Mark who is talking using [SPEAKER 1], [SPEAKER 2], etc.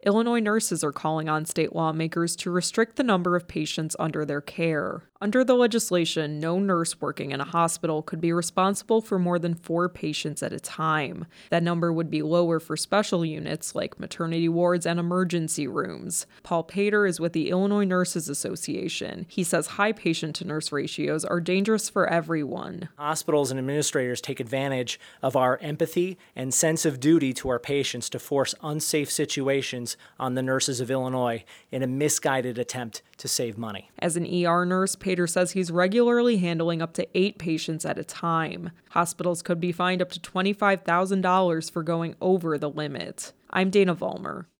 [SPEAKER 1] Illinois nurses are calling on state lawmakers to restrict the number of patients under their care. Under the legislation, no nurse working in a hospital could be responsible for more than 4 patients at a time. That number would be lower for special units like maternity wards and emergency rooms. Paul Pater is with the Illinois Nurses Association. He says high patient-to-nurse ratios are dangerous for everyone.
[SPEAKER 2] Hospitals and administrators take advantage of our empathy and sense of duty to our patients to force unsafe situations on the nurses of Illinois in a misguided attempt to save money.
[SPEAKER 1] As an ER nurse, Pater says he's regularly handling up to 8 patients at a time. Hospitals could be fined up to $25,000 for going over the limit. I'm Dana Vollmer.